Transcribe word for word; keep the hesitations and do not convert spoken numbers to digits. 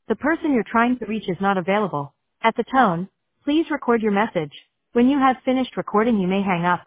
The person you're trying to reach is not available. At the tone, please record your message. When you have finished recording, you may hang up.